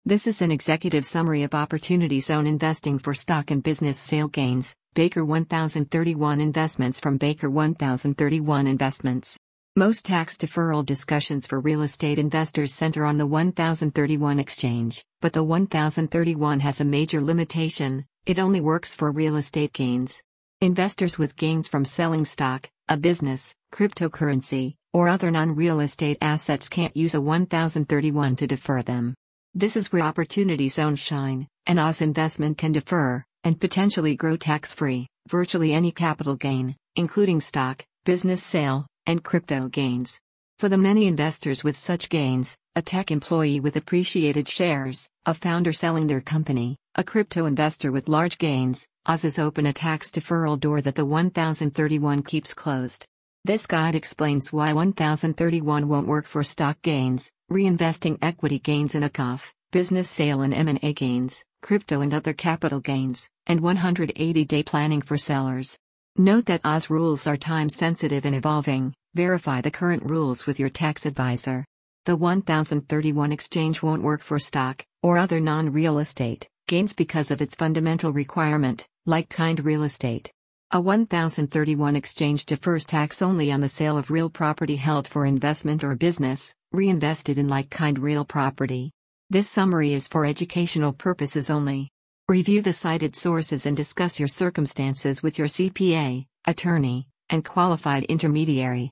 This is an executive summary of Opportunity Zone Investing for Stock and Business Sale Gains, Baker 1031 Investments from Baker 1031 Investments. Most tax deferral discussions for real estate investors center on the 1031 exchange, but the 1031 has a major limitation: it only works for real estate gains. Investors with gains from selling stock, a business, cryptocurrency, or other non-real estate assets can't use a 1031 to defer them. This is where Opportunity Zones shine. An Oz investment can defer, and potentially grow tax-free, virtually any capital gain, including stock, business sale, and crypto gains. For the many investors with such gains, a tech employee with appreciated shares, a founder selling their company, a crypto investor with large gains, Oz's open a tax deferral door that the 1031 keeps closed. This guide explains why 1031 won't work for stock gains, reinvesting equity gains in a COF, business sale and M&A gains, crypto and other capital gains, and 180-day planning for sellers. Note that Oz rules are time-sensitive and evolving. Verify the current rules with your tax advisor. The 1031 exchange won't work for stock, or other non-real estate, gains because of its fundamental requirement, like-kind real estate. A 1031 exchange defers tax only on the sale of real property held for investment or business, reinvested in like-kind real property. This summary is for educational purposes only. Review the cited sources and discuss your circumstances with your CPA, attorney, and qualified intermediary.